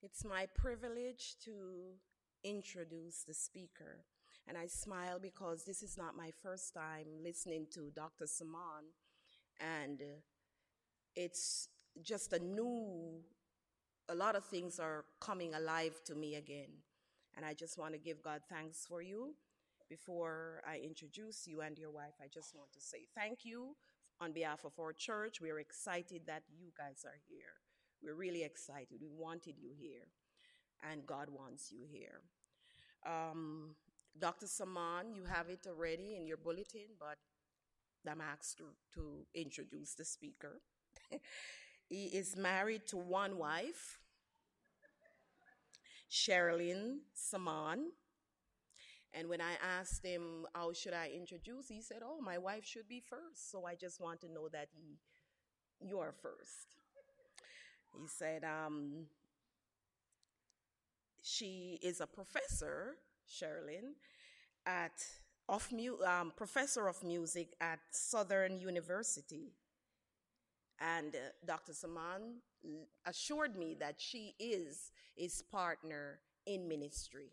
It's my privilege to introduce the speaker. And I smile because this is not my first time listening to Dr. Saman. And it's just a lot of things are coming alive to me again. And I just want to give God thanks for you. Before I introduce you and your wife, I just want to say thank you on behalf of our church. We're excited that you guys are here. We're really excited. We wanted you here, and God wants you here. Um, Dr. Saman, you have it already in your bulletin, but I'm asked to introduce the speaker. He is married to one wife, Sherilyn Saman. And when I asked him, how should I introduce, he said, oh, my wife should be first. So I just want to know that you are first. He said, she is a professor, Sherilyn, at professor of music at Southern University. And Dr. Saman assured me that she is his partner in ministry.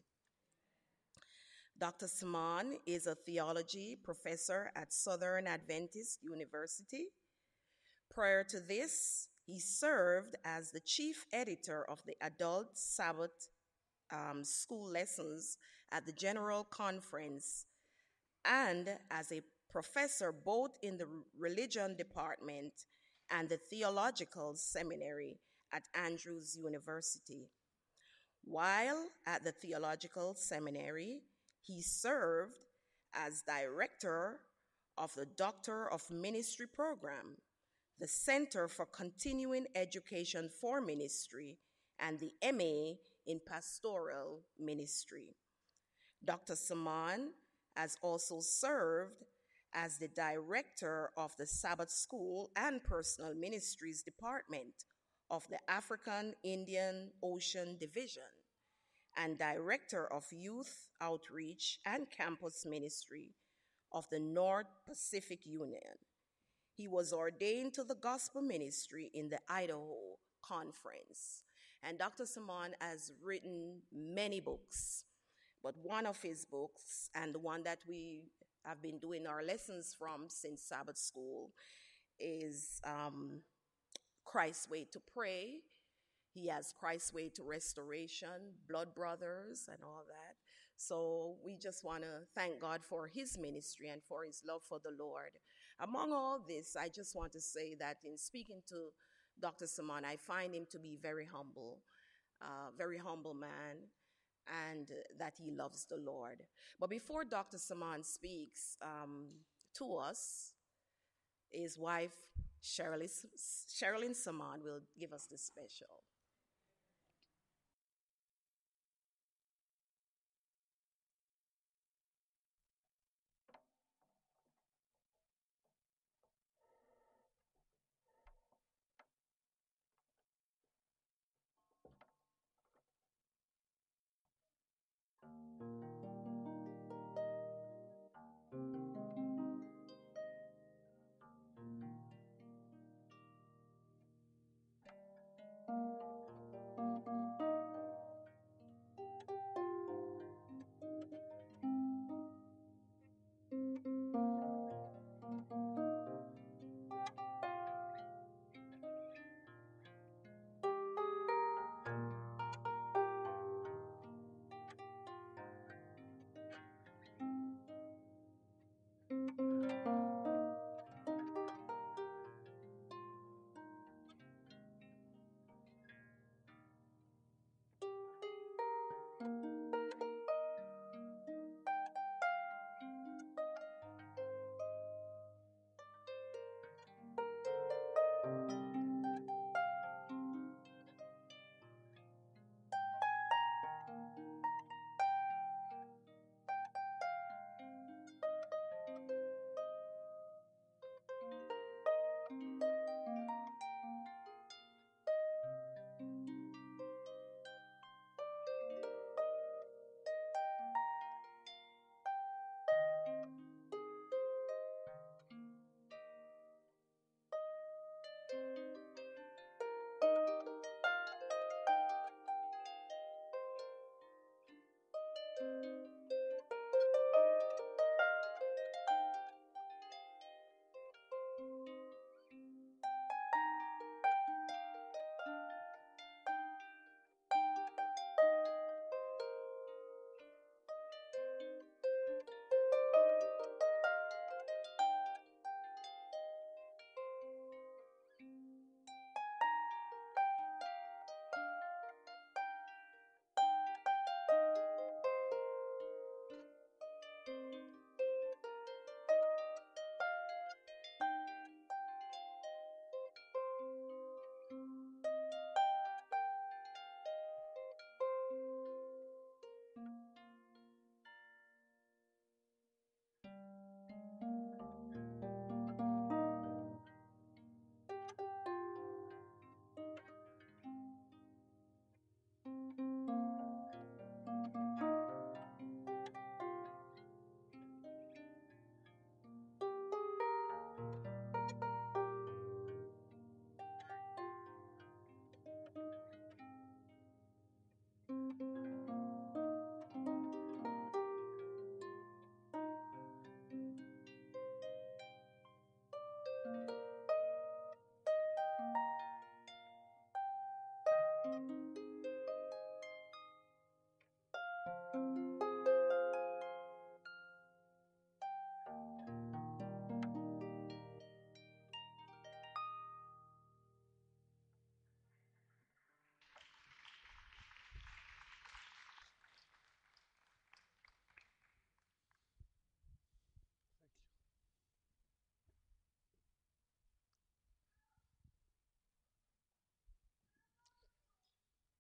Dr. Saman is a theology professor at Southern Adventist University. Prior to this, he served as the chief editor of the Adult Sabbath school lessons at the General Conference and as a professor both in the religion department and the theological seminary at Andrews University. While at the theological seminary, he served as director of the Doctor of Ministry program, the Center for Continuing Education for Ministry, and the MA in Pastoral Ministry. Dr. Saman has also served as the director of the Sabbath School and Personal Ministries Department of the African Indian Ocean Division and director of Youth Outreach and Campus Ministry of the North Pacific Union. He was ordained to the gospel ministry in the Idaho Conference. And Dr. Saman has written many books, but one of his books, and the one that we have been doing our lessons from since Sabbath school, is Christ's Way to Pray. He has Christ's Way to Restoration, Blood Brothers, and all that. So we just want to thank God for his ministry and for his love for the Lord. Among all this, I just want to say that in speaking to Dr. Saman, I find him to be very humble man, and that he loves the Lord. But before Dr. Saman speaks to us, his wife, Sherilyn Saman, will give us the special.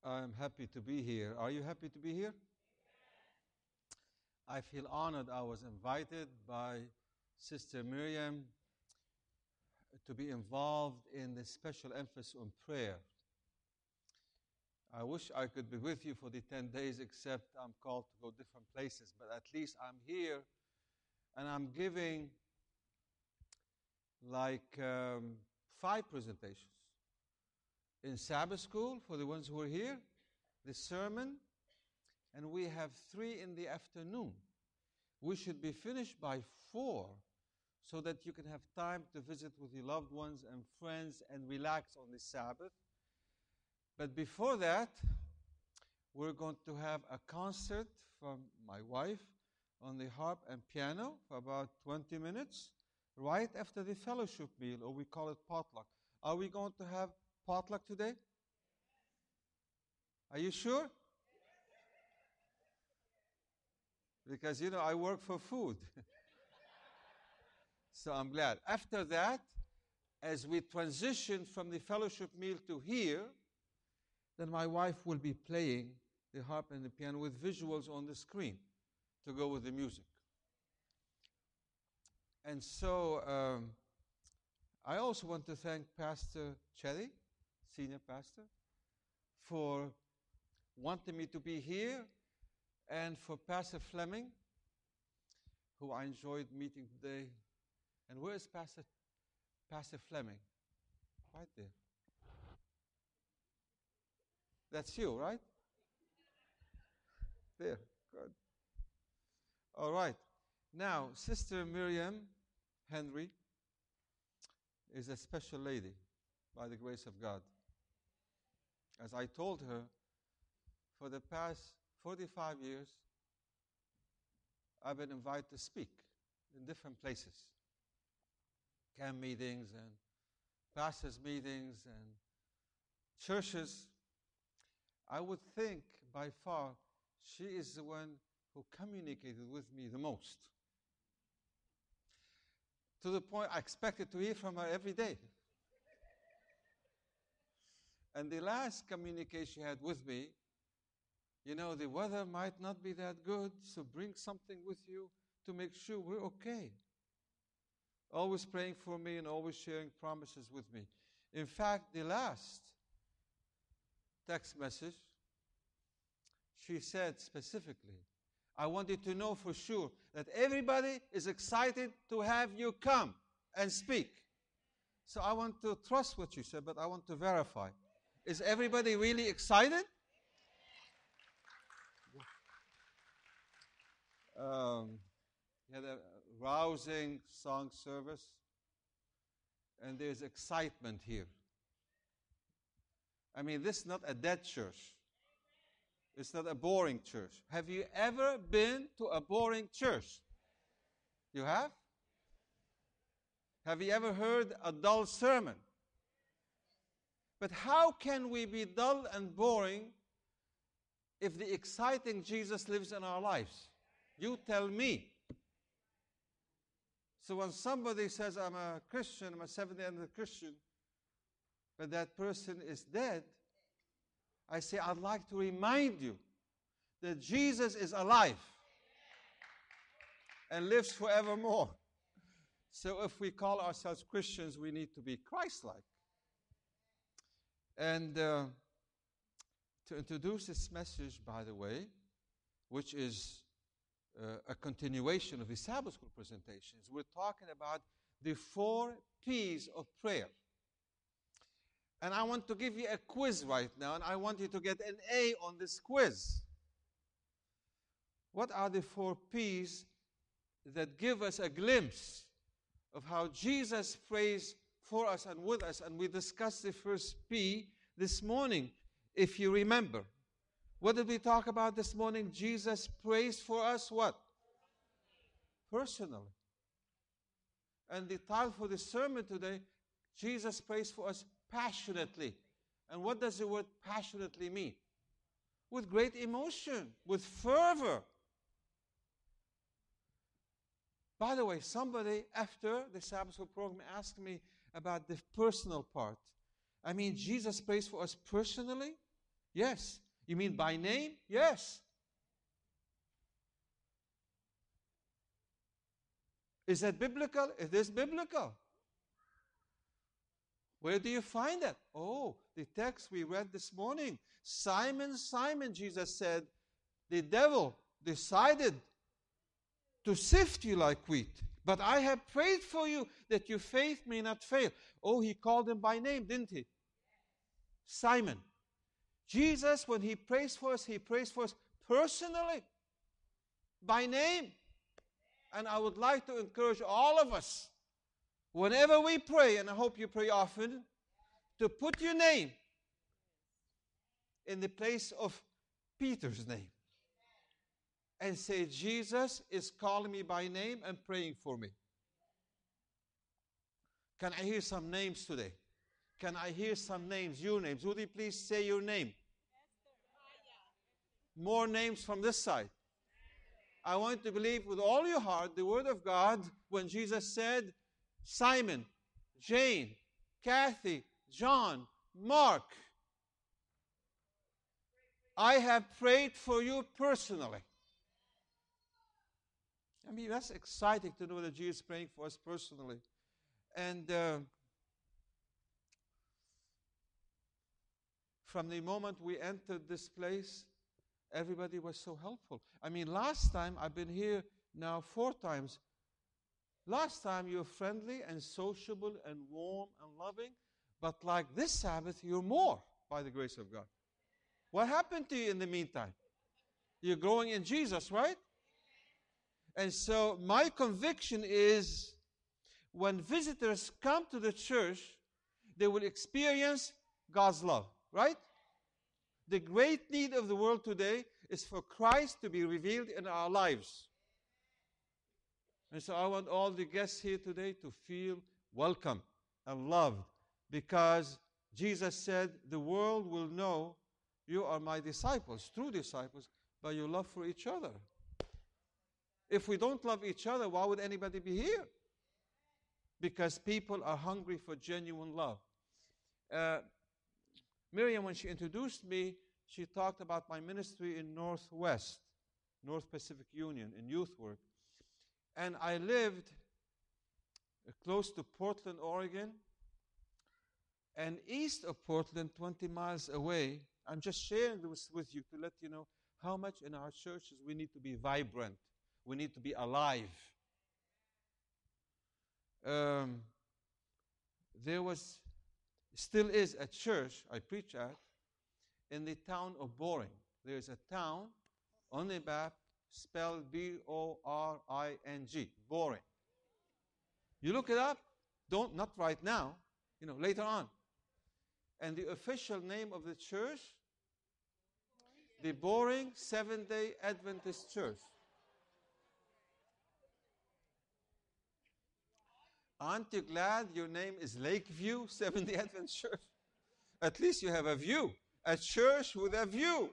I'm happy to be here. Are you happy to be here? I feel honored. I was invited by Sister Miriam to be involved in the special emphasis on prayer. I wish I could be with you for the 10 days, except I'm called to go different places. But at least I'm here, and I'm giving like 5 presentations. In Sabbath school, for the ones who are here, the sermon, and we have 3 in the afternoon. We should be finished by 4, so that you can have time to visit with your loved ones and friends and relax on the Sabbath. But before that, we're going to have a concert from my wife on the harp and piano for about 20 minutes, right after the fellowship meal, or we call it potluck. Are we going to have potluck today? Are you sure? Because, I work for food. So I'm glad. After that, as we transition from the fellowship meal to here, then my wife will be playing the harp and the piano with visuals on the screen to go with the music. And so I also want to thank Pastor Cherry, Senior Pastor, for wanting me to be here, and for Pastor Fleming, who I enjoyed meeting today. And where is Pastor Fleming? Right there. That's you, right? There, good. All right. Now, Sister Miriam Henry is a special lady by the grace of God. As I told her, for the past 45 years, I've been invited to speak in different places. Camp meetings and pastors' meetings and churches. I would think by far she is the one who communicated with me the most. To the point I expected to hear from her every day. And the last communication she had with me, the weather might not be that good, so bring something with you to make sure we're okay. Always praying for me and always sharing promises with me. In fact, the last text message, she said specifically, I want you to know for sure that everybody is excited to have you come and speak. So I want to trust what you said, but I want to verify. Is everybody really excited? We had a rousing song service, and there's excitement here. I mean, this is not a dead church. It's not a boring church. Have you ever been to a boring church? You have? Have you ever heard a dull sermon? But how can we be dull and boring if the exciting Jesus lives in our lives? You tell me. So when somebody says, I'm a Christian, I'm a Seventh-day Christian, but that person is dead, I say, I'd like to remind you that Jesus is alive and lives forevermore. So if we call ourselves Christians, we need to be Christ-like. And to introduce this message, by the way, which is a continuation of the Sabbath School presentations, we're talking about the 4 P's of prayer. And I want to give you a quiz right now, and I want you to get an A on this quiz. What are the 4 P's that give us a glimpse of how Jesus prays for us and with us? And we discussed the first P this morning, if you remember. What did we talk about this morning? Jesus prays for us what? Personally. And the title for the sermon today, Jesus prays for us passionately. And what does the word passionately mean? With great emotion, with fervor. By the way, somebody after the Sabbath School program asked me about the personal part. I mean, Jesus prays for us personally? Yes. You mean by name? Yes. Is that biblical? It is biblical. Where do you find that? Oh, the text we read this morning. Simon, Simon, Jesus said, the devil decided to sift you like wheat. But I have prayed for you that your faith may not fail. Oh, he called him by name, didn't he? Simon. Jesus, when he prays for us personally, by name. And I would like to encourage all of us, whenever we pray, and I hope you pray often, to put your name in the place of Peter's name. And say, Jesus is calling me by name and praying for me. Can I hear some names today? Can I hear some names, your names? Would you please say your name? More names from this side. I want to believe with all your heart the word of God when Jesus said, Simon, Jane, Kathy, John, Mark, I have prayed for you personally. I mean, that's exciting to know that Jesus is praying for us personally. And from the moment we entered this place, everybody was so helpful. I mean, last time, I've been here now 4 times. Last time you were friendly and sociable and warm and loving. But like this Sabbath, you're more by the grace of God. What happened to you in the meantime? You're growing in Jesus, right? And so my conviction is when visitors come to the church, they will experience God's love, right? The great need of the world today is for Christ to be revealed in our lives. And so I want all the guests here today to feel welcome and loved, because Jesus said, the world will know you are my disciples, true disciples, by your love for each other. If we don't love each other, why would anybody be here? Because people are hungry for genuine love. Miriam, when she introduced me, she talked about my ministry in North Pacific Union, in youth work. And I lived close to Portland, Oregon, and east of Portland, 20 miles away. I'm just sharing this with you to let you know how much in our churches we need to be vibrant. We need to be alive. Still is a church I preach at in the town of Boring. There's a town on the map spelled B-O-R-I-N-G, Boring. You look it up, not right now, later on. And the official name of the church, the Boring Seventh-day Adventist Church. Aren't you glad your name is Lakeview Seventh-day Adventist Church? At least you have a view. A church with a view.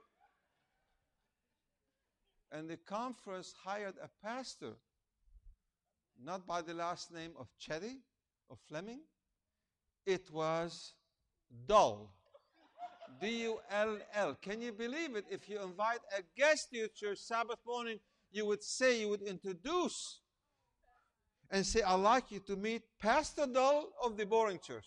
And the conference hired a pastor, not by the last name of Chetty or Fleming. It was Dull. D-U-L-L. Can you believe it? If you invite a guest to your church Sabbath morning, you would introduce and say, I'd like you to meet Pastor Dull of the Boring Church.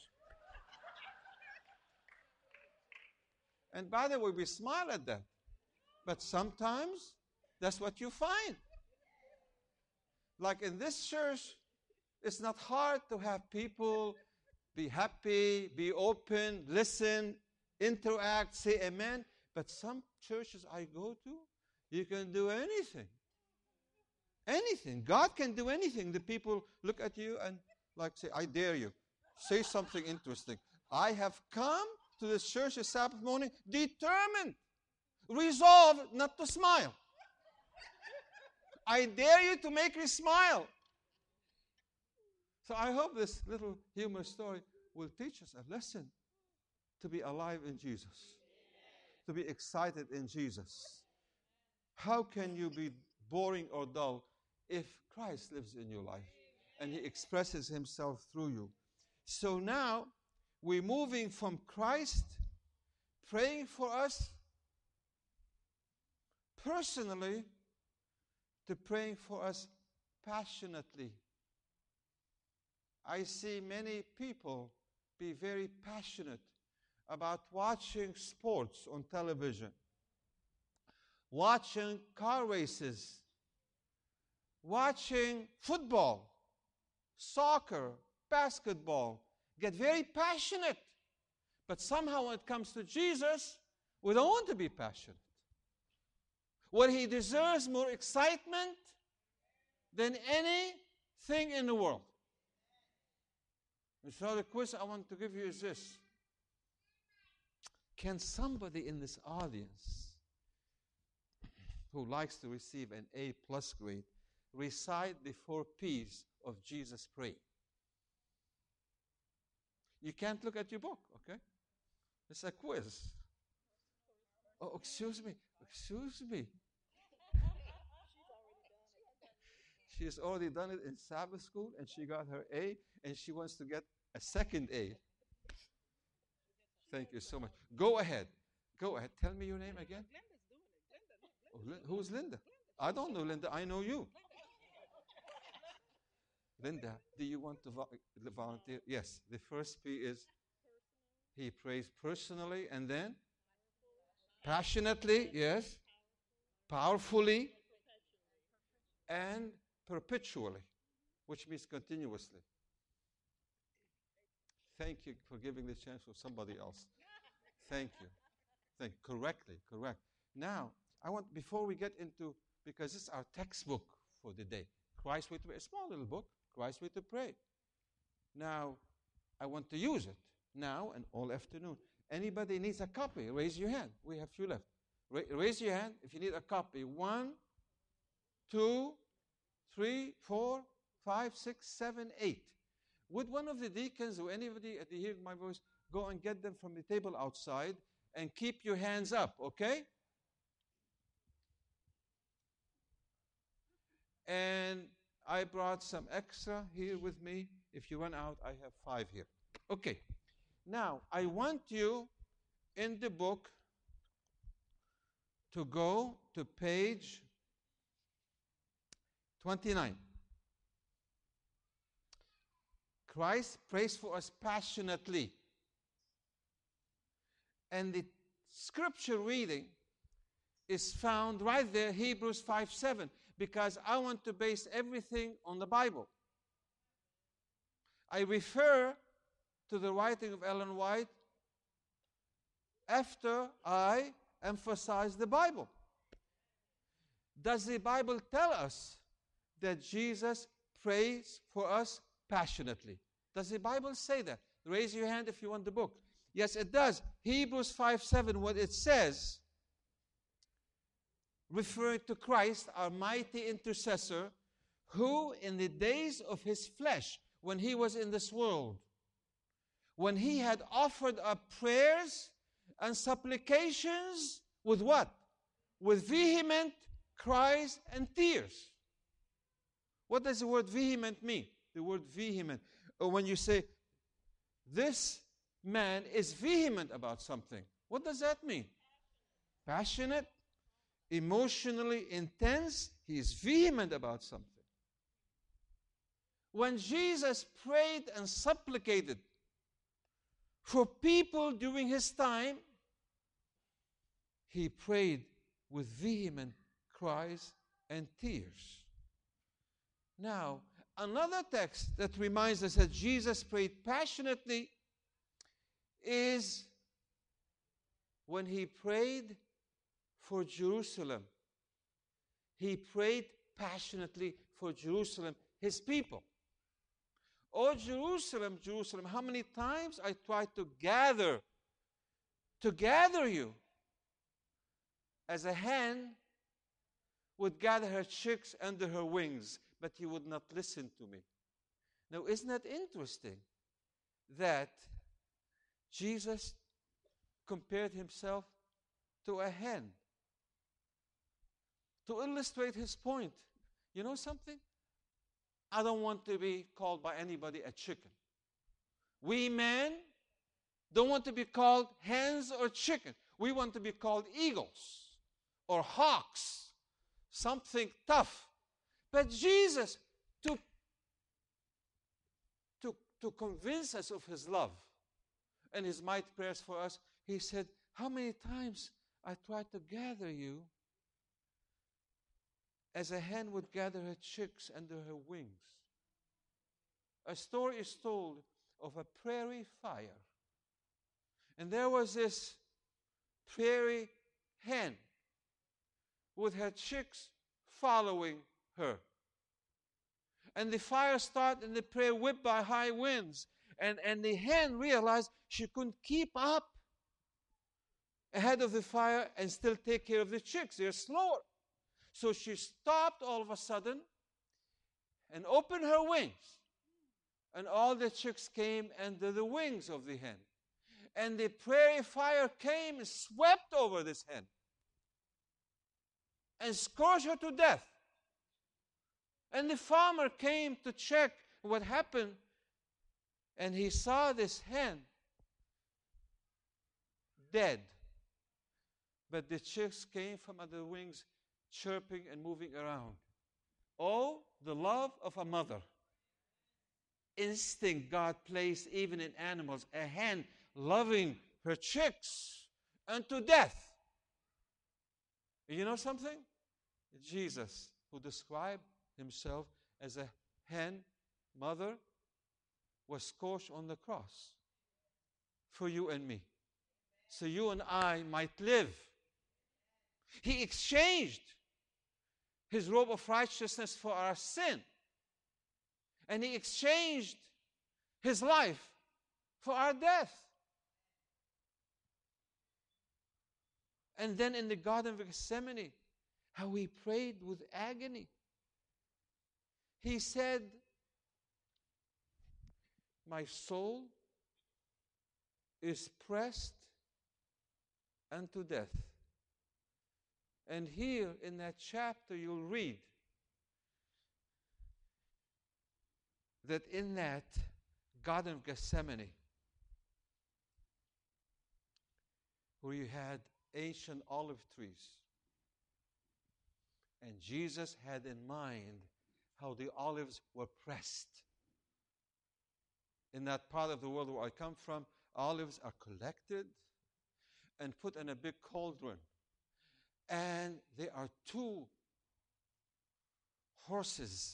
And by the way, we smile at that. But sometimes, that's what you find. Like in this church, it's not hard to have people be happy, be open, listen, interact, say amen. But some churches I go to, you can do anything. Anything. God can do anything. The people look at you and say, I dare you. Say something interesting. I have come to this church this Sabbath morning determined, resolved not to smile. I dare you to make me smile. So I hope this little humor story will teach us a lesson to be alive in Jesus, to be excited in Jesus. How can you be boring or dull if Christ lives in your life and He expresses Himself through you? So now we're moving from Christ praying for us personally to praying for us passionately. I see many people be very passionate about watching sports on television, watching car races, watching football, soccer, basketball, get very passionate. But somehow when it comes to Jesus, we don't want to be passionate. What he deserves more excitement than anything in the world. And so the question I want to give you is this. Can somebody in this audience who likes to receive an A+ grade recite the 4 P's of Jesus praying? You can't look at your book, okay? It's a quiz. Oh, excuse me. Excuse me. She has already done it in Sabbath school, and she got her A, and she wants to get a second A. Thank you so much. Go ahead. Go ahead. Tell me your name again. Who's Linda? I don't know Linda. I know you. Linda, do you want to volunteer? Yes. The first P is he prays personally, and then passionately, yes, powerfully, and perpetually, which means continuously. Thank you for giving this chance to somebody else. Thank you. Correctly, correct. Now, I want, before we get into, because this is our textbook for the day, Christ's Way to Pray, a small little book, Christ's Way to Pray. Now, I want to use it now and all afternoon. Anybody needs a copy, raise your hand. We have few left. Raise your hand if you need a copy. 1, 2, 3, 4, 5, 6, 7, 8. Would one of the deacons or anybody at the hearing of my voice go and get them from the table outside and keep your hands up, okay? And I brought some extra here with me. If you run out, I have 5 here. Okay. Now, I want you in the book to go to page 29. Christ prays for us passionately. And the scripture reading is found right there, Hebrews 5:7, because I want to base everything on the Bible. I refer to the writing of Ellen White after I emphasize the Bible. Does the Bible tell us that Jesus prays for us passionately? Does the Bible say that? Raise your hand if you want the book. Yes, it does. Hebrews 5:7, what it says, referring to Christ, our mighty intercessor, who in the days of his flesh, when he was in this world, when he had offered up prayers and supplications with what? With vehement cries and tears. What does the word vehement mean? The word vehement. Or when you say, this man is vehement about something. What does that mean? Passionate, emotionally intense. He is vehement about something. When Jesus prayed and supplicated for people during his time, he prayed with vehement cries and tears. Now, another text that reminds us that Jesus prayed passionately is when he prayed for Jerusalem. He prayed passionately for Jerusalem, his people. Oh, Jerusalem, Jerusalem, how many times I tried to gather you as a hen would gather her chicks under her wings, but you would not listen to me. Now, isn't that interesting that Jesus compared himself to a hen to illustrate his point? You know something? I don't want to be called by anybody a chicken. We men don't want to be called hens or chickens. We want to be called eagles or hawks, something tough. But Jesus, to convince us of his love and his mighty prayers for us, he said, how many times I tried to gather you as a hen would gather her chicks under her wings. A story is told of a prairie fire. And there was this prairie hen with her chicks following her. And the fire started and the prairie whipped by high winds. And the hen realized she couldn't keep up ahead of the fire and still take care of the chicks. They're slower. So she stopped all of a sudden and opened her wings. And all the chicks came under the wings of the hen. And the prairie fire came and swept over this hen and scorched her to death. And the farmer came to check what happened, and he saw this hen dead. But the chicks came from under the wings, chirping and moving around. Oh, the love of a mother. Instinct God placed even in animals. A hen loving her chicks unto death. You know something? Jesus, who described himself as a hen mother, was scorched on the cross for you and me, so you and I might live. He exchanged his robe of righteousness for our sin, and he exchanged his life for our death. And then in the Garden of Gethsemane, how he prayed with agony. He said, my soul is pressed unto death. And here in that chapter you'll read that in that Garden of Gethsemane, where you had ancient olive trees, and Jesus had in mind how the olives were pressed. In that part of the world where I come from, olives are collected and put in a big cauldron. And there are two horses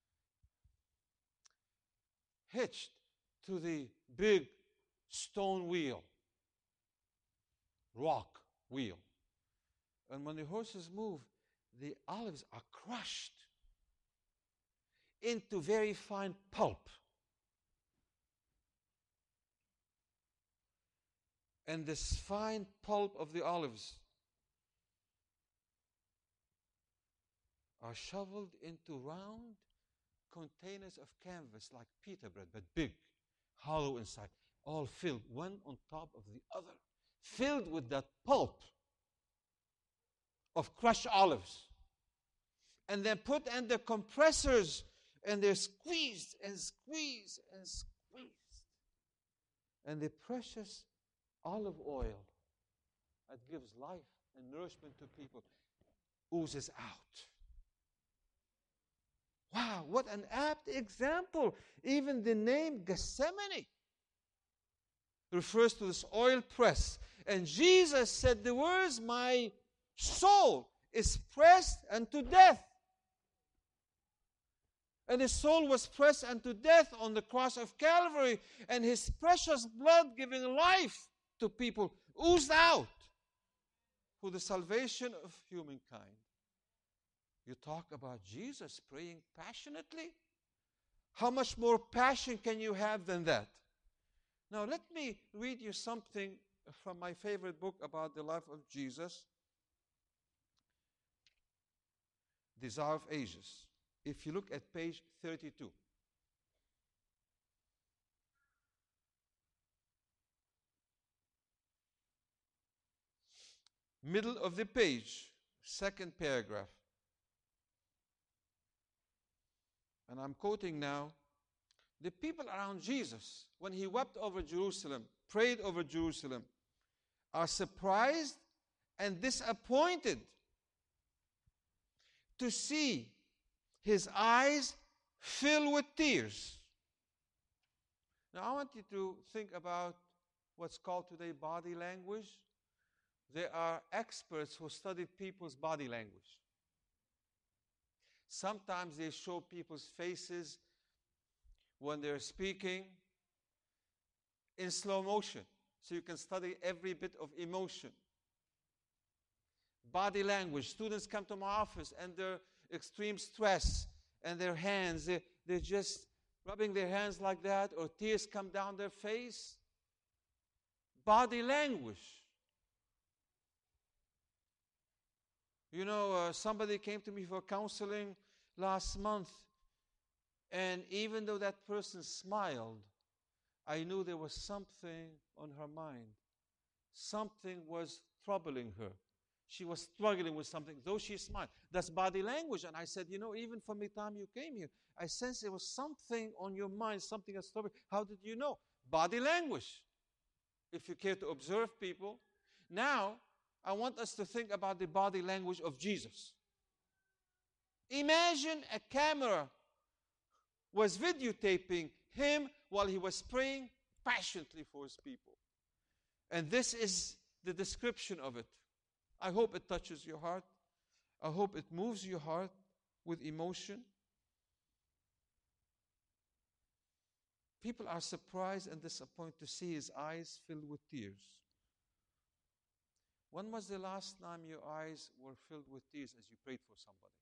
hitched to the big stone wheel, rock wheel. And when the horses move, the olives are crushed into very fine pulp. And this fine pulp of the olives are shoveled into round containers of canvas like pita bread, but big, hollow inside, all filled, one on top of the other, filled with that pulp of crushed olives. And then put under compressors, and they're squeezed and squeezed and squeezed. And the precious olive oil that gives life and nourishment to people oozes out. Wow, what an apt example. Even the name Gethsemane refers to this oil press. And Jesus said the words, my soul is pressed unto death. And his soul was pressed unto death on the cross of Calvary, and his precious blood giving life to people oozed out for the salvation of humankind. You talk about Jesus praying passionately? How much more passion can you have than that? Now let me read you something from my favorite book about the life of Jesus, Desire of Ages. If you look at page 32. Middle of the page, second paragraph. And I'm quoting now, the people around Jesus, when he wept over Jerusalem, prayed over Jerusalem, are surprised and disappointed to see his eyes fill with tears. Now, I want you to think about what's called today body language. There are experts who study people's body language. Sometimes they show people's faces when they're speaking in slow motion, so you can study every bit of emotion. Body language. Students come to my office and they're extreme stress, and their hands, they're just rubbing their hands like that, or tears come down their face. Body language. You know, somebody came to me for counseling last month, and even though that person smiled, I knew there was something on her mind. Something was troubling her. She was struggling with something, though she smiled. That's body language. And I said, you know, even from the time you came here, I sensed there was something on your mind, something that's troubling. How did you know? Body language. If you care to observe people. Now, I want us to think about the body language of Jesus. Imagine a camera was videotaping him while he was praying passionately for his people. And this is the description of it. I hope it touches your heart. I hope it moves your heart with emotion. People are surprised and disappointed to see his eyes filled with tears. When was the last time your eyes were filled with tears as you prayed for somebody?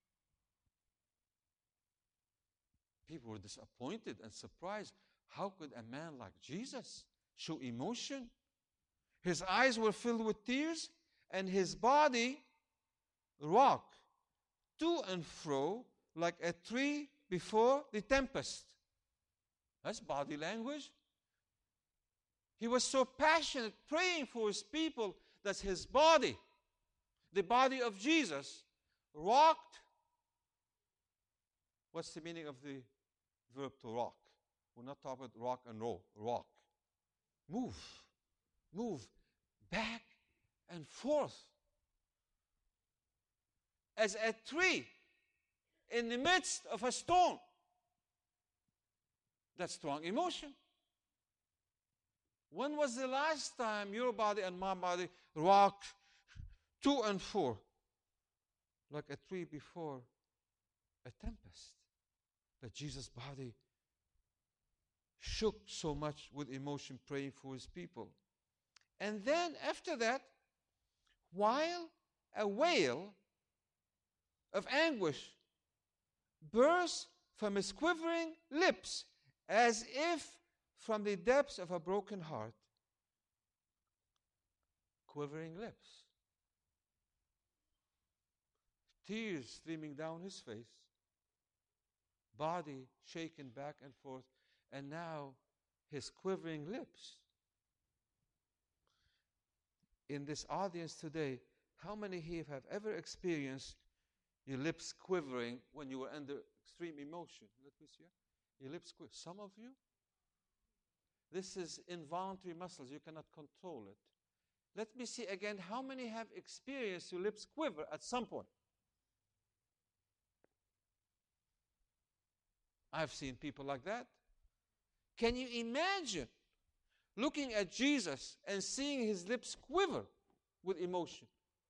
People were disappointed and surprised. How could a man like Jesus show emotion? His eyes were filled with tears, and his body rocked to and fro like a tree before the tempest. That's body language. He was so passionate praying for his people that his body, the body of Jesus, rocked. What's the meaning of the verb to rock? We're not talking about rock and roll. Rock. Move. Move. Back and forth. As a tree in the midst of a storm. That's strong emotion. When was the last time your body and my body rocked to and fro like a tree before a tempest? That Jesus' body shook so much with emotion praying for his people. And then after that, while a wail of anguish burst from his quivering lips, as if from the depths of a broken heart. Quivering lips. Tears streaming down his face. Body shaken back and forth. And now his quivering lips. In this audience today, how many here have ever experienced your lips quivering when you were under extreme emotion? Let me see. Your lips quiver. Some of you, this is involuntary muscles. You cannot control it. Let me see again. How many have experienced your lips quiver at some point? I've seen people like that. Can you imagine looking at Jesus and seeing his lips quiver with emotion?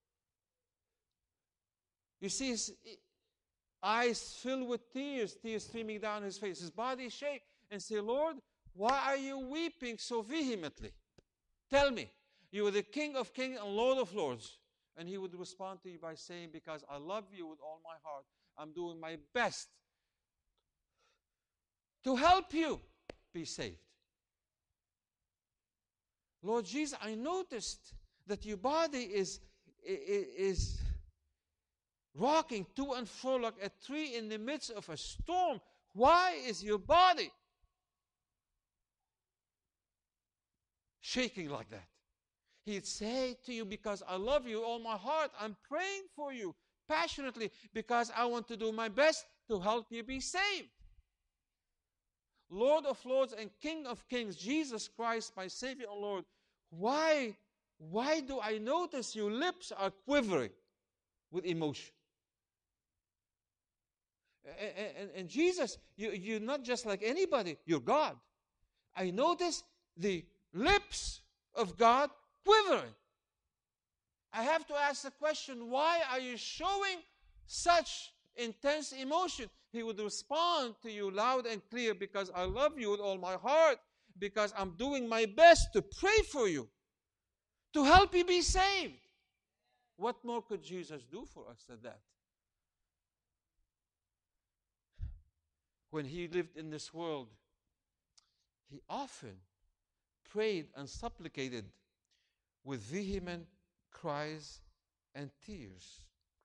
You see his eyes filled with tears, tears streaming down his face, his body shake, and say, Lord, why are you weeping so vehemently? Tell me, you are the King of kings and Lord of lords. And he would respond to you by saying, because I love you with all my heart, I'm doing my best to help you be saved. Lord Jesus, I noticed that your body is rocking to and fro like a tree in the midst of a storm. Why is your body shaking like that? He'd say to you, because I love you all my heart, I'm praying for you passionately because I want to do my best to help you be saved. Lord of lords and King of kings, Jesus Christ, my Savior and Lord, why do I notice your lips are quivering with emotion? And Jesus, you're not just like anybody, you're God. I notice the lips of God quivering. I have to ask the question, why are you showing such intense emotion? He would respond to you loud and clear, because I love you with all my heart, because I'm doing my best to pray for you, to help you be saved. What more could Jesus do for us than that? When he lived in this world, he often prayed and supplicated with vehement cries and tears.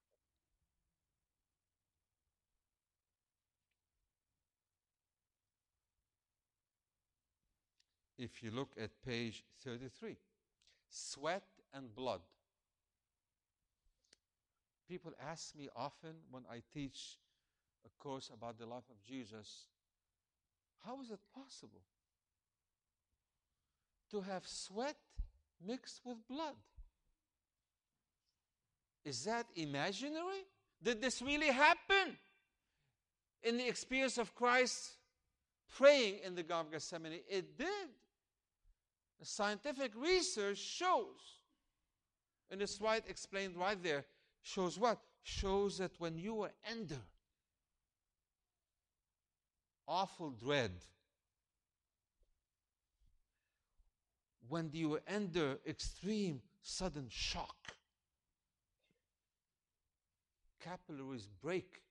If you look at page 33, sweat and blood. People ask me often when I teach a course about the life of Jesus, how is it possible to have sweat mixed with blood? Is that imaginary? Did this really happen in the experience of Christ praying in the Garden of Gethsemane? It did. The scientific research shows, and it's right explained right there, shows what? Shows that when you are under awful dread, when you are under extreme sudden shock, capillaries break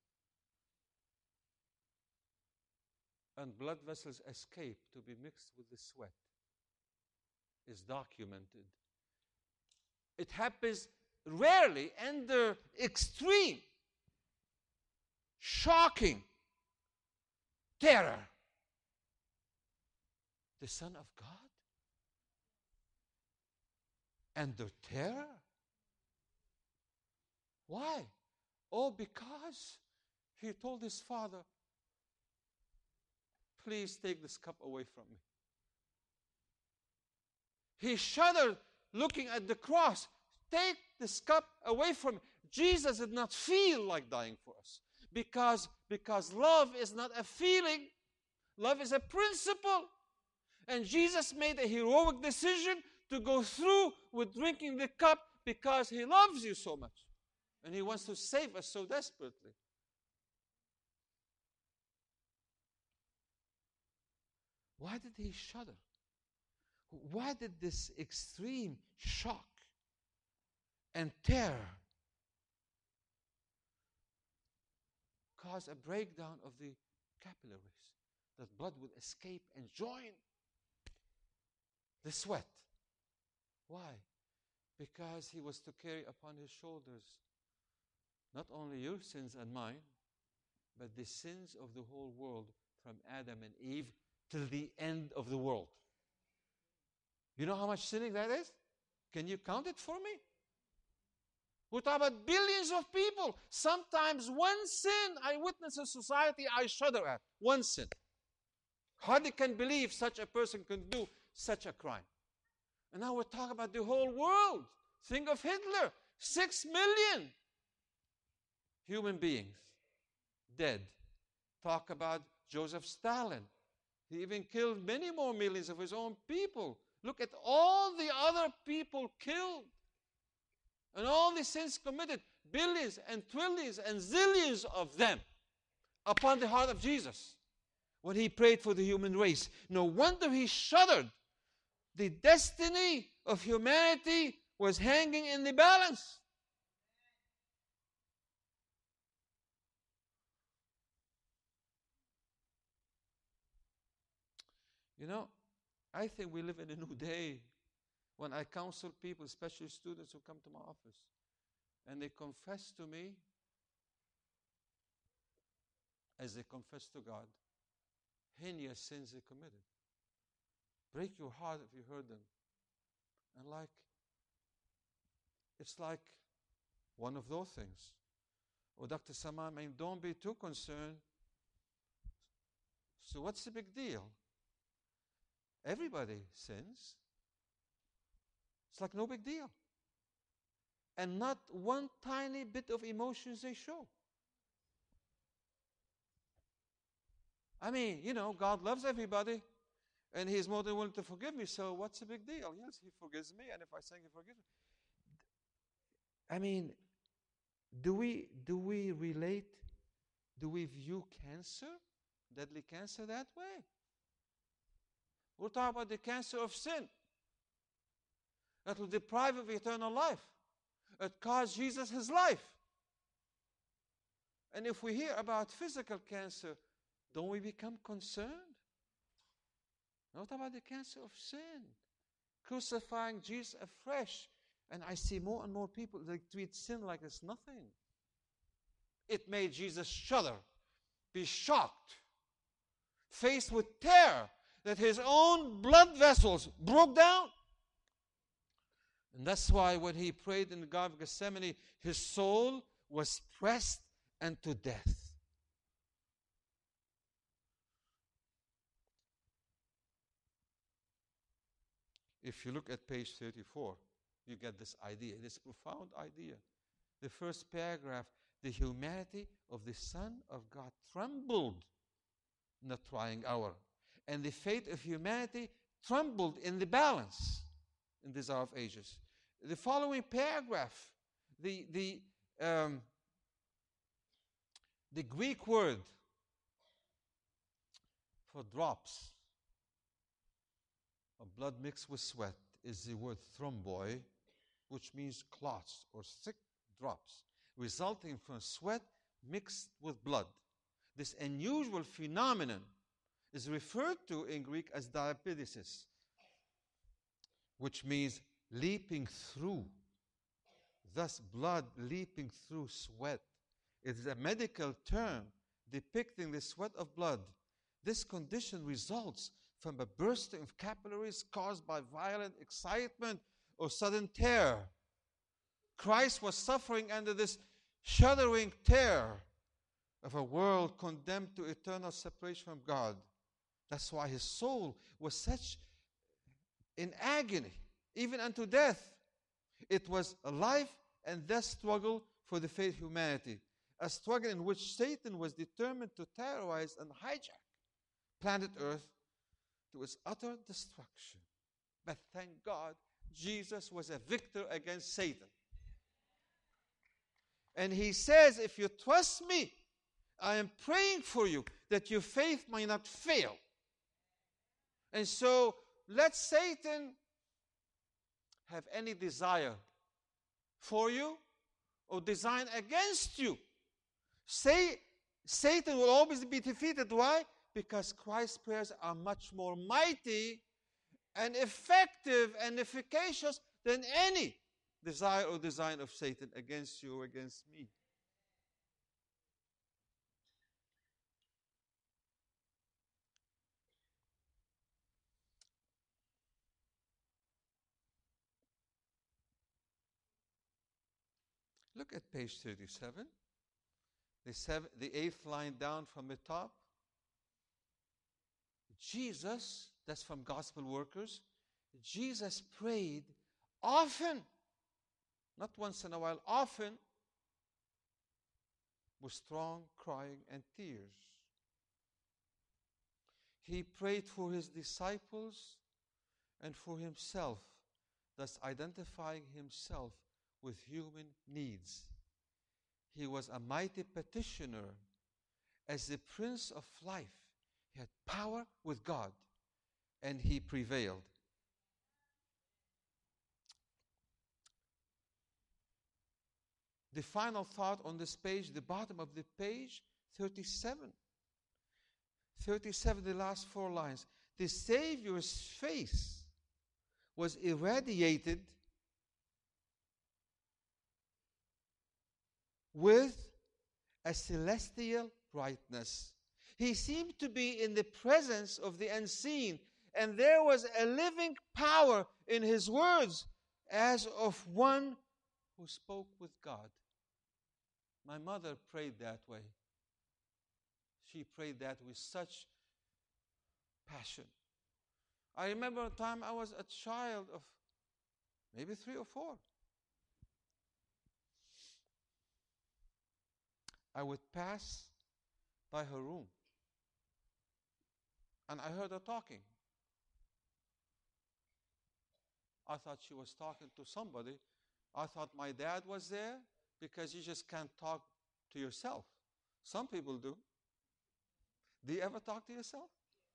and blood vessels escape to be mixed with the sweat. Is documented. It happens rarely under extreme, shocking terror. The Son of God under terror? Why? Oh, because he told his Father, please take this cup away from me. He shuddered looking at the cross. Take this cup away from me. Jesus did not feel like dying for us. Because love is not a feeling. Love is a principle. And Jesus made a heroic decision to go through with drinking the cup because he loves you so much. And he wants to save us so desperately. Why did he shudder? Why did this extreme shock and terror cause a breakdown of the capillaries, that blood would escape and join the sweat? Why? Because he was to carry upon his shoulders not only your sins and mine, but the sins of the whole world from Adam and Eve till the end of the world. You know how much sinning that is? Can you count it for me? We're talking about billions of people. Sometimes one sin I witness in society, I shudder at. One sin. Hardly can believe such a person can do such a crime. And now we're talking about the whole world. Think of Hitler. 6 million human beings dead. Talk about Joseph Stalin. He even killed many more millions of his own people. Look at all the other people killed. And all the sins committed. Billions and trillions and zillions of them upon the heart of Jesus when he prayed for the human race. No wonder he shuddered. The destiny of humanity was hanging in the balance. You know, I think we live in a new day when I counsel people, especially students who come to my office, and they confess to me, as they confess to God, heinous sins they committed. Break your heart if you heard them. And it's like one of those things. Oh, Dr. Sama, don't be too concerned. So what's the big deal? Everybody sins. It's like no big deal. And not one tiny bit of emotions they show. I mean, God loves everybody, and He's more than willing to forgive me, so what's the big deal? Yes, He forgives me, and if I sin, He forgives me. I mean, do we relate, do we view cancer, deadly cancer, that way? We're talking about the cancer of sin that will deprive of eternal life. It cost Jesus His life. And if we hear about physical cancer, don't we become concerned? What about the cancer of sin? Crucifying Jesus afresh. And I see more and more people that treat sin like it's nothing. It made Jesus shudder, be shocked, faced with terror that His own blood vessels broke down. And that's why when He prayed in the Garden of Gethsemane, His soul was pressed unto death. If you look at page 34, you get this idea, this profound idea. The first paragraph, the humanity of the Son of God trembled in the trying hour. And the fate of humanity trembled in the balance in this hour of ages. The following paragraph, the Greek word for drops of blood mixed with sweat is the word thromboi, which means clots or thick drops resulting from sweat mixed with blood. This unusual phenomenon is referred to in Greek as diapedesis, which means leaping through. Thus, blood leaping through sweat. It is a medical term depicting the sweat of blood. This condition results from a bursting of capillaries caused by violent excitement or sudden terror. Christ was suffering under this shuddering terror of a world condemned to eternal separation from God. That's why His soul was such in agony, even unto death. It was a life and death struggle for the fate of humanity, a struggle in which Satan was determined to terrorize and hijack planet Earth to its utter destruction. But thank God, Jesus was a victor against Satan. And He says, if you trust me, I am praying for you that your faith may not fail. And so, let Satan have any desire for you or design against you. Satan will always be defeated. Why? Because Christ's prayers are much more mighty and effective and efficacious than any desire or design of Satan against you or against me. Look at page 37, the eighth line down from the top. Jesus, that's from Gospel Workers, Jesus prayed often, not once in a while, often, with strong crying and tears. He prayed for His disciples and for Himself, thus identifying Himself with human needs. He was a mighty petitioner. As the Prince of Life, He had power with God, and He prevailed. The final thought on this page, the bottom of the page, 37. 37, the last four lines. The Savior's face was irradiated with a celestial brightness. He seemed to be in the presence of the unseen, and there was a living power in His words as of one who spoke with God. My mother prayed that way. She prayed that with such passion. I remember a time I was a child of maybe 3 or 4. I would pass by her room, And I heard her talking. I thought she was talking to somebody. I thought my dad was there, because you just can't talk to yourself. Some people do. Do you ever talk to yourself?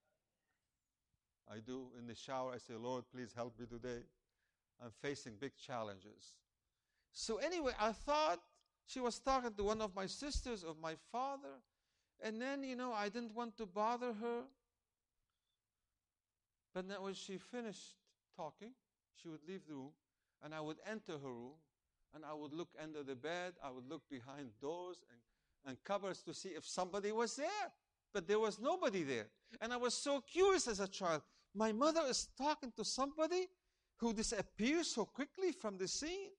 I do. In the shower, I say, Lord, please help me today. I'm facing big challenges. So anyway, I thought she was talking to one of my sisters of my father. And then, I didn't want to bother her. But then when she finished talking, she would leave the room, and I would enter her room, and I would look under the bed, I would look behind doors and cupboards to see if somebody was there. But there was nobody there. And I was so curious as a child. My mother is talking to somebody who disappears so quickly from the scene.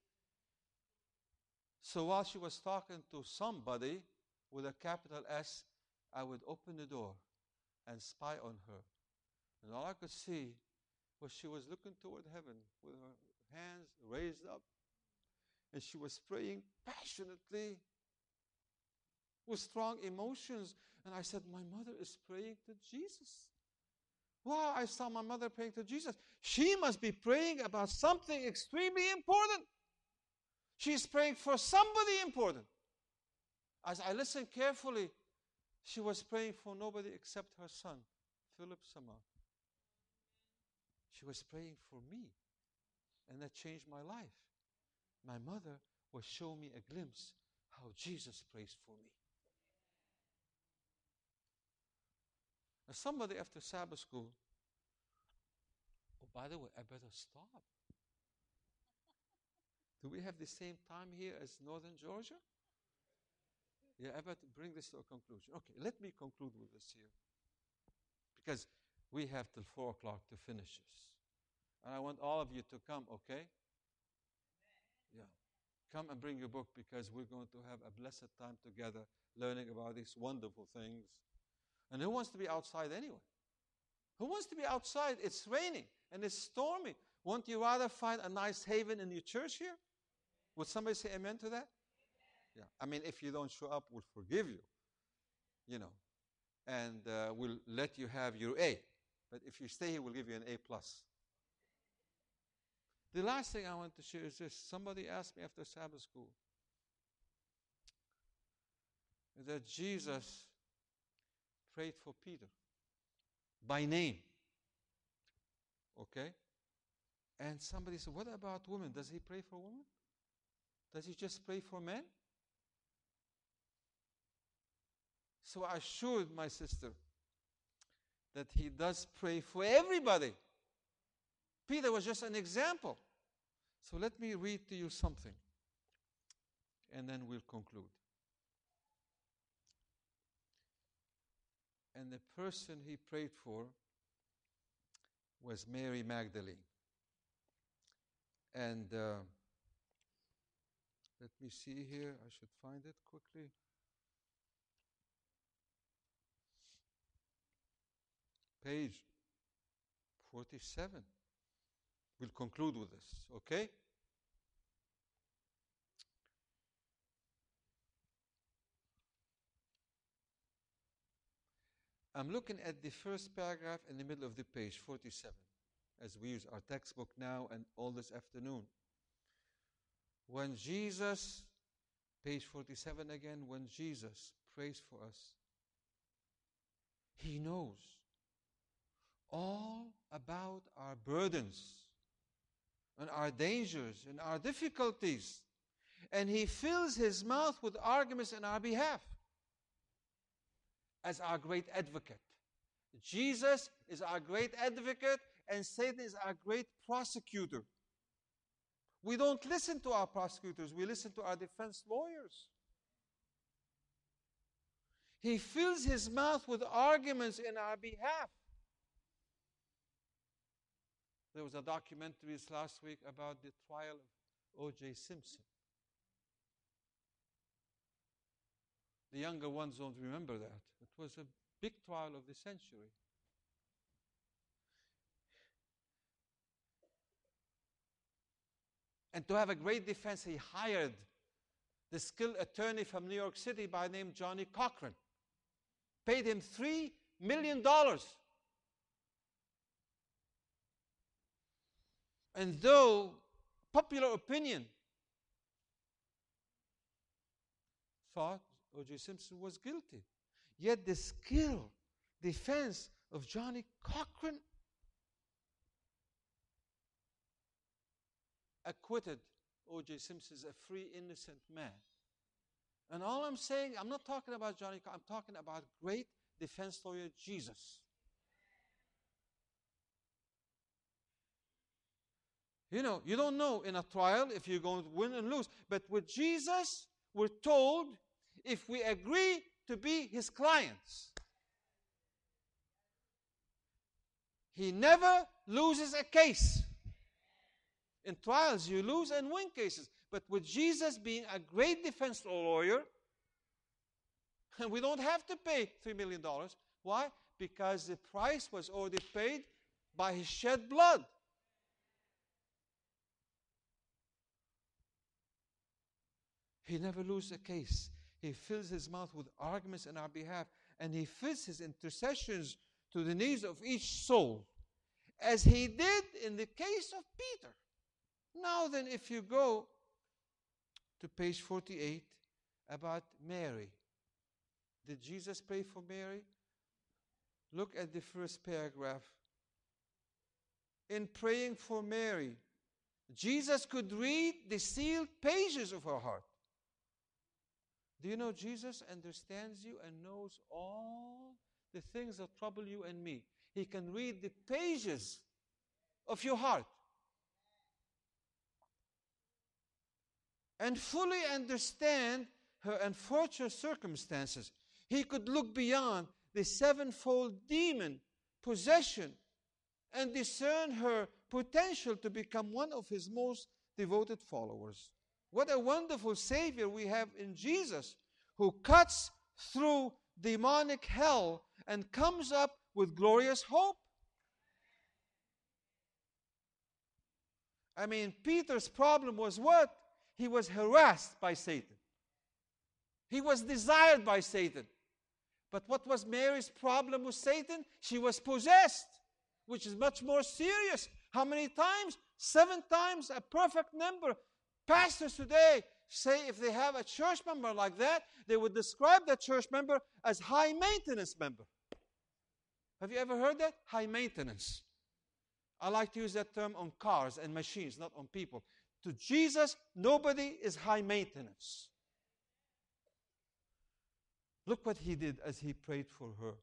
So while she was talking to somebody with a capital S, I would open the door and spy on her. And all I could see was she was looking toward heaven with her hands raised up. And she was praying passionately with strong emotions. And I said, my mother is praying to Jesus. Wow, I saw my mother praying to Jesus. She must be praying about something extremely important. She's praying for somebody important. As I listened carefully, she was praying for nobody except her son, Philip Samar. She was praying for me, and that changed my life. My mother was showing me a glimpse how Jesus prays for me. Now, somebody after Sabbath school, oh, by the way, I better stop. Do we have the same time here as Northern Georgia? Yeah, I better bring this to a conclusion. Okay, let me conclude with this here. Because we have till 4 o'clock to finish this. And I want all of you to come, okay? Yeah. Come and bring your book, because we're going to have a blessed time together learning about these wonderful things. And who wants to be outside anyway? Who wants to be outside? It's raining and it's stormy. Won't you rather find a nice haven in your church here? Would somebody say amen to that? Yeah. I mean, if you don't show up, we'll forgive you, and we'll let you have your A. But if you stay here, we'll give you an A+. The last thing I want to share is this. Somebody asked me after Sabbath school that Jesus prayed for Peter by name. Okay? And somebody said, what about women? Does he pray for women? Does he just pray for men? So I assured my sister that he does pray for everybody. Peter was just an example. So let me read to you something, and then we'll conclude. And the person he prayed for was Mary Magdalene. And let me see here. I should find it quickly. Page 47. We'll conclude with this, okay? I'm looking at the first paragraph in the middle of the page, 47, as we use our textbook now and all this afternoon. When Jesus, page 47 again, when Jesus prays for us, he knows all about our burdens and our dangers and our difficulties. And he fills his mouth with arguments in our behalf as our great advocate. Jesus is our great advocate, and Satan is our great prosecutor. We don't listen to our prosecutors, we listen to our defense lawyers. He fills his mouth with arguments in our behalf. There was a documentary last week about the trial of O.J. Simpson. The younger ones don't remember that. It was a big trial of the century. And to have a great defense, he hired the skilled attorney from New York City by the name Johnny Cochran. Paid him $3 million And though popular opinion thought O.J. Simpson was guilty, yet the skill, defense of Johnny Cochran acquitted O.J. Simpson as a free, innocent man. And all I'm saying, I'm not talking about Johnny Cochran, I'm talking about great defense lawyer Jesus. You know, you don't know in a trial if you're going to win and lose. But with Jesus, we're told if we agree to be his clients, he never loses a case. In trials, you lose and win cases. But with Jesus being a great defense lawyer, and we don't have to pay $3 million. Why? Because the price was already paid by his shed blood. He never loses a case. He fills his mouth with arguments in our behalf, and he fills his intercessions to the needs of each soul, as he did in the case of Peter. Now then, if you go to page 48 about Mary. Did Jesus pray for Mary? Look at the first paragraph. In praying for Mary, Jesus could read the sealed pages of her heart. Do you know Jesus understands you and knows all the things that trouble you and me? He can read the pages of your heart and fully understand her unfortunate circumstances. He could look beyond the sevenfold demon possession and discern her potential to become one of his most devoted followers. What a wonderful Savior we have in Jesus, who cuts through demonic hell and comes up with glorious hope. I mean, Peter's problem was what? He was harassed by Satan. He was desired by Satan. But what was Mary's problem with Satan? She was possessed, which is much more serious. How many times? 7 times, a perfect number. Pastors today say if they have a church member like that, they would describe that church member as high maintenance member. Have you ever heard that? High maintenance. I like to use that term on cars and machines, not on people. To Jesus, nobody is high maintenance. Look what he did as he prayed for her.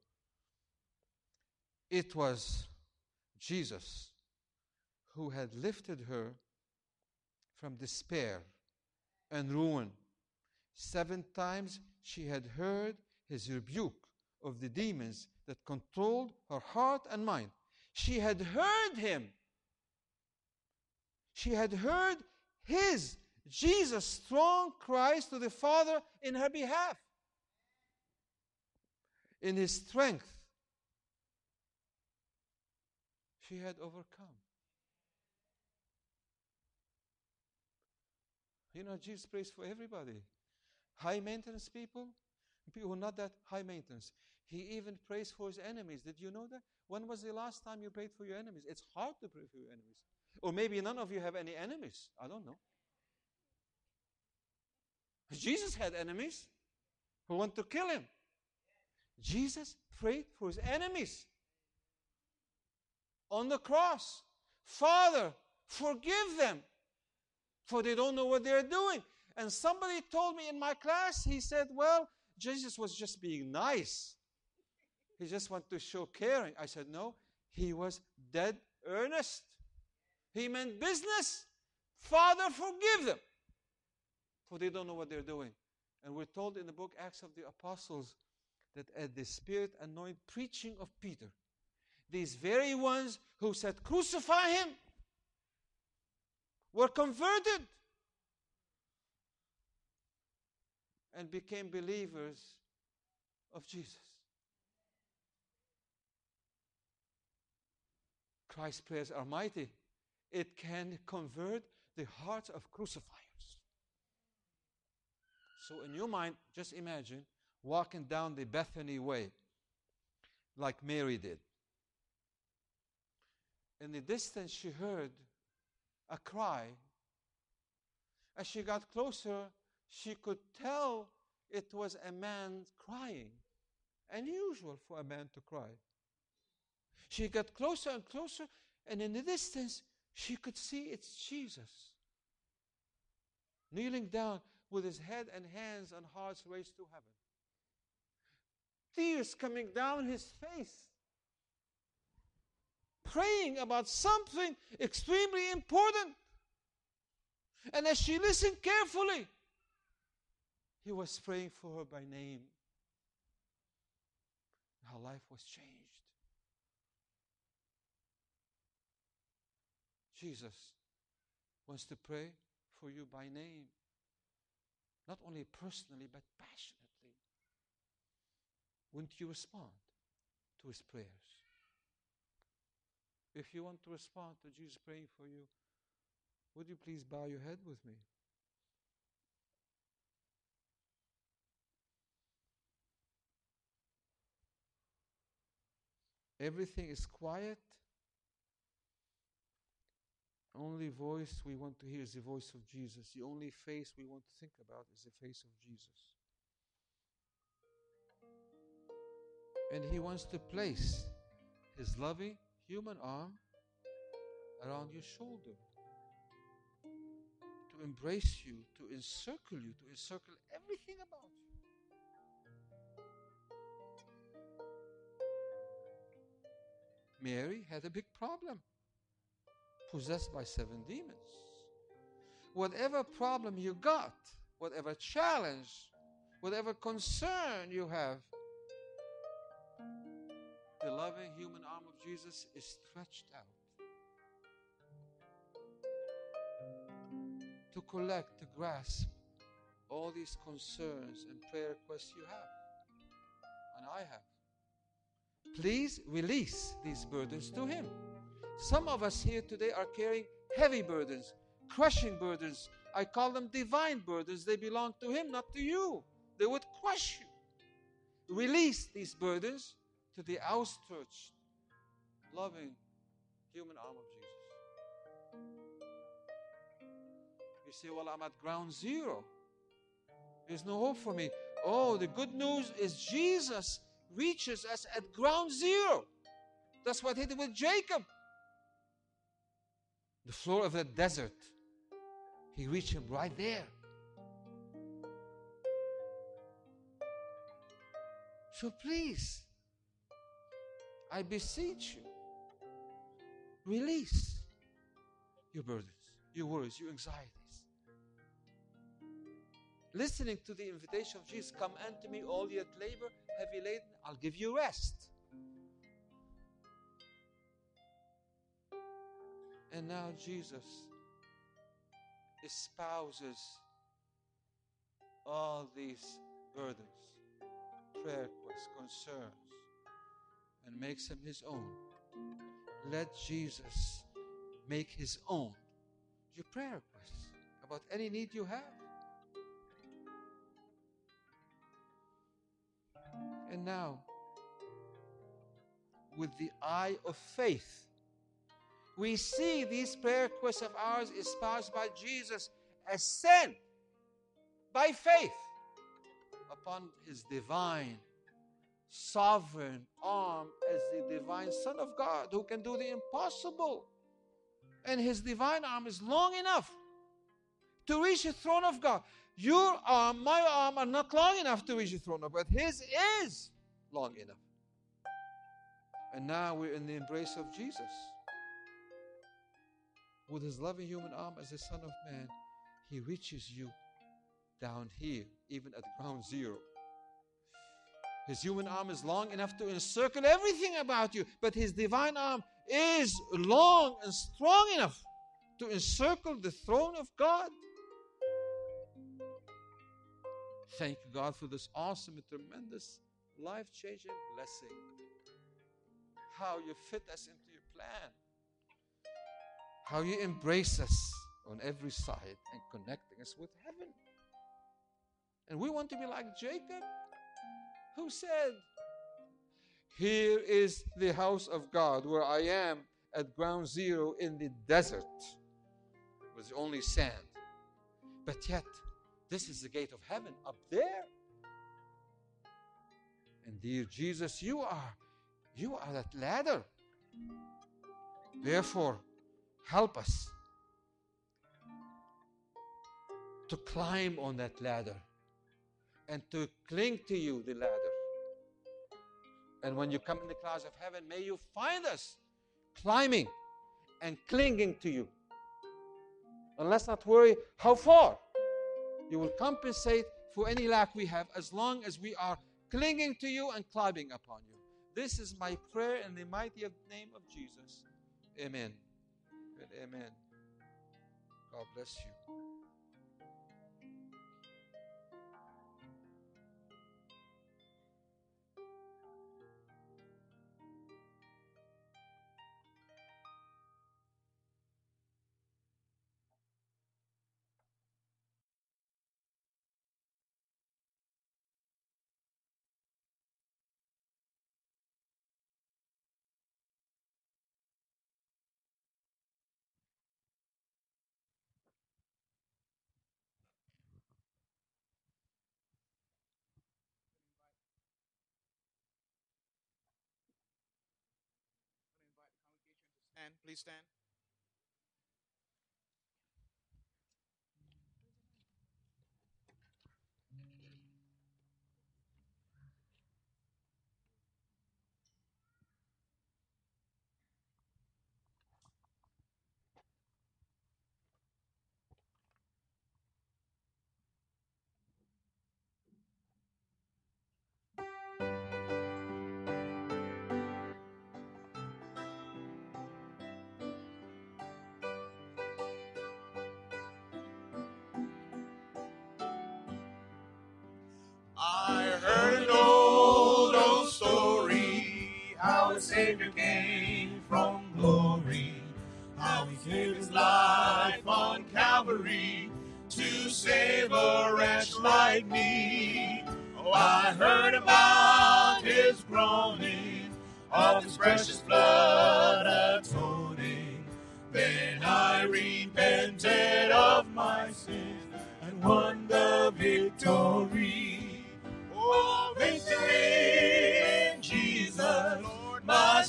It was Jesus who had lifted her from despair and ruin. 7 times she had heard his rebuke of the demons that controlled her heart and mind. She had heard him. She had heard his, Jesus' strong cries to the Father in her behalf. In his strength, she had overcome. You know, Jesus prays for everybody. High maintenance people, people who are not that high maintenance. He even prays for his enemies. Did you know that? When was the last time you prayed for your enemies? It's hard to pray for your enemies. Or maybe none of you have any enemies. I don't know. Jesus had enemies who want to kill him. Jesus prayed for his enemies on the cross. Father, forgive them, for they don't know what they're doing. And somebody told me in my class, he said, well, Jesus was just being nice. He just wanted to show caring. I said, no, he was dead earnest. He meant business. Father, forgive them, for they don't know what they're doing. And we're told in the book Acts of the Apostles that at the Spirit-anointed preaching of Peter, these very ones who said, crucify him, were converted and became believers of Jesus. Christ's prayers are mighty. It can convert the hearts of crucifiers. So in your mind, just imagine walking down the Bethany way like Mary did. In the distance, she heard a cry. As she got closer, she could tell it was a man crying. Unusual for a man to cry. She got closer and closer, and in the distance, she could see it's Jesus, kneeling down with his head and hands and hearts raised to heaven. Tears coming down his face, praying about something extremely important. And as she listened carefully, he was praying for her by name. Her life was changed. Jesus wants to pray for you by name. Not only personally, but passionately. Wouldn't you respond to his prayers? If you want to respond to Jesus praying for you, would you please bow your head with me? Everything is quiet. Only voice we want to hear is the voice of Jesus. The only face we want to think about is the face of Jesus. And he wants to place his loving human arm around your shoulder, to embrace you, to encircle you, to encircle everything about you. Mary had a big problem, possessed by 7 demons. Whatever problem you got, whatever challenge, whatever concern you have, the loving human arm of Jesus is stretched out to collect, to grasp all these concerns and prayer requests you have, and I have. Please release these burdens to him. Some of us here today are carrying heavy burdens, crushing burdens. I call them divine burdens. They belong to him, not to you. They would crush you. Release these burdens to the outstretched, loving human arm of Jesus. You say, well, I'm at ground zero. There's no hope for me. Oh, the good news is Jesus reaches us at ground zero. That's what he did with Jacob. The floor of the desert. He reached him right there. So please, I beseech you, release your burdens, your worries, your anxieties. Listening to the invitation of Jesus, come unto me, all ye that labor, heavy laden, I'll give you rest. And now Jesus espouses all these burdens, prayer requests, concerns, and makes them his own. Let Jesus make his own your prayer requests about any need you have. And now, with the eye of faith, we see these prayer requests of ours espoused by Jesus ascend by faith upon his divine, sovereign arm as the divine Son of God who can do the impossible. And his divine arm is long enough to reach the throne of God. Your arm, my arm are not long enough to reach the throne of God. His is long enough. And now we're in the embrace of Jesus. With his loving human arm as the Son of Man, he reaches you down here, even at ground zero. His human arm is long enough to encircle everything about you, but his divine arm is long and strong enough to encircle the throne of God. Thank God for this awesome and tremendous life-changing blessing. How you fit us into your plan. How you embrace us on every side and connecting us with heaven. And we want to be like Jacob, who said, here is the house of God where I am at ground zero in the desert. was only sand. But yet, this is the gate of heaven up there. And dear Jesus, you are that ladder. Therefore, help us to climb on that ladder and to cling to you, the ladder. And when you come in the clouds of heaven, may you find us climbing and clinging to you. And let's not worry how far. You will compensate for any lack we have as long as we are clinging to you and climbing upon you. This is my prayer in the mighty name of Jesus. Amen. And amen. God bless you. Stand, please stand. I heard an old story, how a Savior came from glory, how he gave his life on Calvary to save a wretch like me. Oh, I heard about his groaning, of his precious blood atoning. Then I repented of my sin and won the victory. Oh, victory in Jesus, Lord, my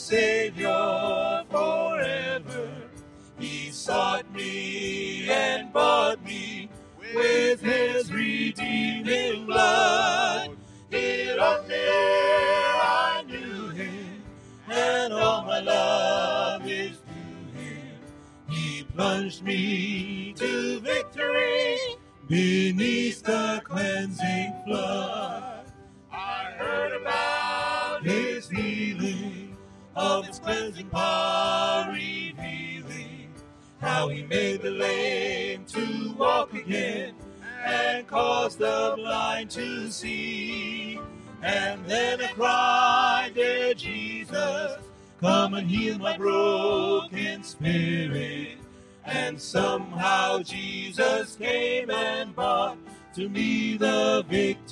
Savior forever. He sought me and bought me with his redeeming blood. He loved me ere I knew him, and all my love is to him. He plunged me to victory beneath the cleansing flood. I heard about his healing, of his cleansing power revealing, how he made the lame to walk again, and caused the blind to see. And then I cried, dear Jesus, come and heal my broken spirit. And somehow Jesus came and brought to me the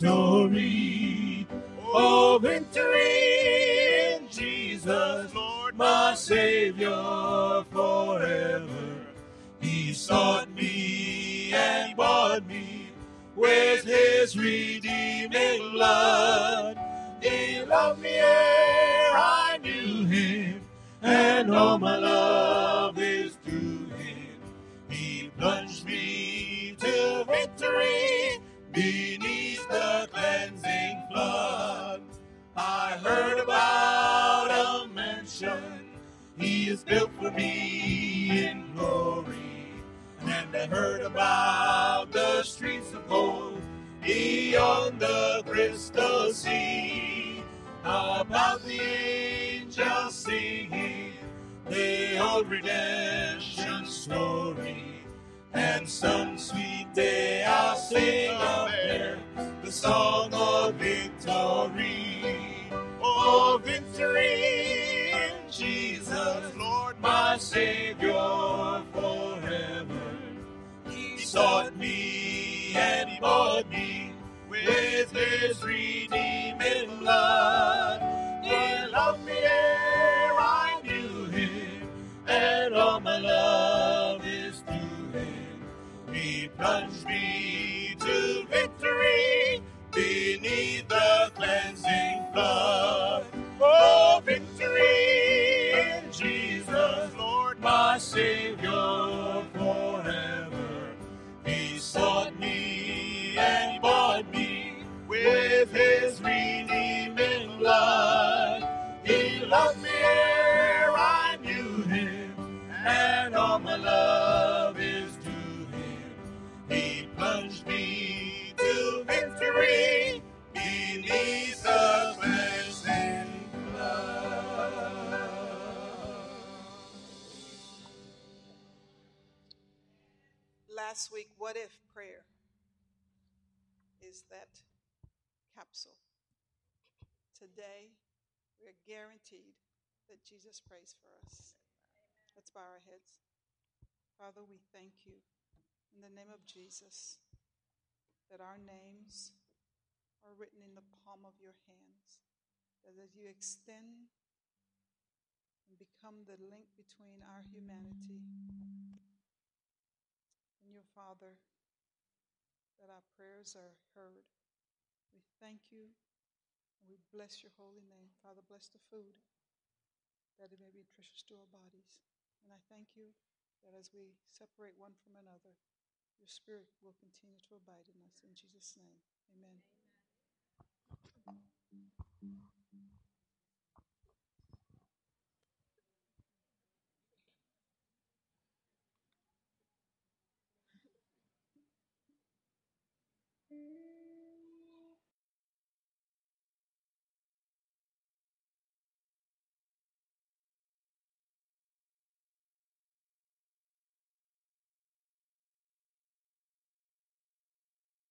victory. Oh, victory in Jesus, Lord, my Savior forever. He sought me and bought me with his redeeming blood. He loved me ere I knew him, and all my love is to him. He plunged me to victory beneath the cleansing flood. I heard about a mansion he has built for me in glory. And I heard about the streets of gold beyond the crystal sea. How about the angels singing the old redemption story? And some sweet day I'll sing up there the song of victory. Oh, victory in Jesus, Lord, my Savior forever. He sought me and he bought me with his redeeming blood. He loved me ere I knew him, and all my love is to him. my Savior forever. He sought me and bought me with his redeeming blood. He loved me ere I knew him, and all my love is to him. He plunged me to victory beneath the cleansing blood. Last week, what if prayer is that capsule. Today, we're guaranteed that Jesus prays for us. Let's bow our heads. Father, we thank you in the name of Jesus that our names are written in the palm of your hands, that as you extend and become the link between our humanity and your Father, that our prayers are heard. We thank you and we bless your holy name. Father, bless the food, that it may be nutritious to our bodies. And I thank you that as we separate one from another, your spirit will continue to abide in us. In Jesus' name, amen.